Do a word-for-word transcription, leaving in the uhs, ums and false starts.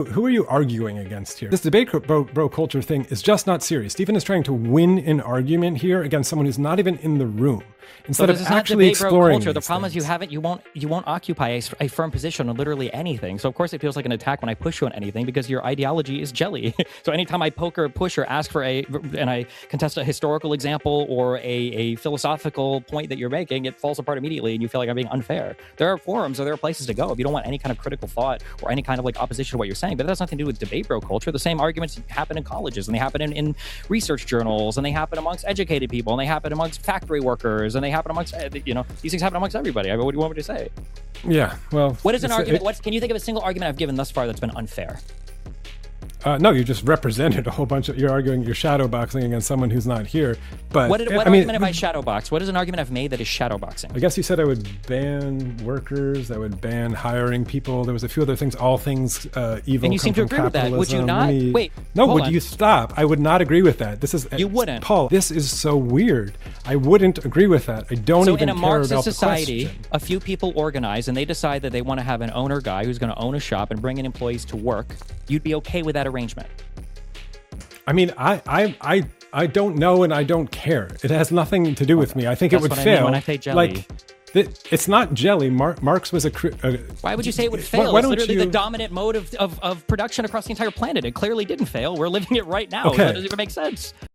Who are you arguing against here? This debate bro, bro culture thing is just not serious. Stephen is trying to win an argument here against someone who's not even in the room. Instead so of actually exploring culture, the problem things. is you haven't, you won't, you won't occupy a, a firm position on literally anything. So of course it feels like an attack when I push you on anything because your ideology is jelly. So anytime I poke or push or ask for a, and I contest a historical example or a, a philosophical point that you're making, it falls apart immediately, and you feel like I'm being unfair. There are forums or there are places to go if you don't want any kind of critical thought or any kind of like opposition to what you're saying. But that has nothing to do with debate bro culture. The same arguments happen in colleges, and they happen in, in research journals, and they happen amongst educated people, and they happen amongst factory workers, and they happen amongst, you know, these things happen amongst everybody. I mean, what do you want me to say? Yeah, well, what is an argument? It, what can you think of a single argument I've given thus far that's been unfair? Uh, no, you just represented a whole bunch of. You're arguing you're shadowboxing against someone who's not here. But what, did, what I argument mean, have I shadowboxed? What is an argument I've made that is shadowboxing? I guess you said I would ban workers. I would ban hiring people. There was a few other things. All things uh, evil. And you come seem to from agree with that. Would you not? Me, Wait. No. Would on. you stop? I would not agree with that. This is you wouldn't, Paul. This is so weird. I wouldn't agree with that. I don't so even in a care Marxist about society, the question. A few people organize and they decide that they want to have an owner guy who's going to own a shop and bring in employees to work. You'd be okay with that arrangement? I mean, I, I, I, I don't know, and I don't care. It has nothing to do with me. I think That's it would what fail. I mean when I say jelly. Like, th- it's not jelly. Mar- Marx was a, a. Why would you say it would fail? Why, why it's literally you... the dominant mode of, of, of production across the entire planet. It clearly didn't fail. We're living it right now. Okay. That doesn't even make sense.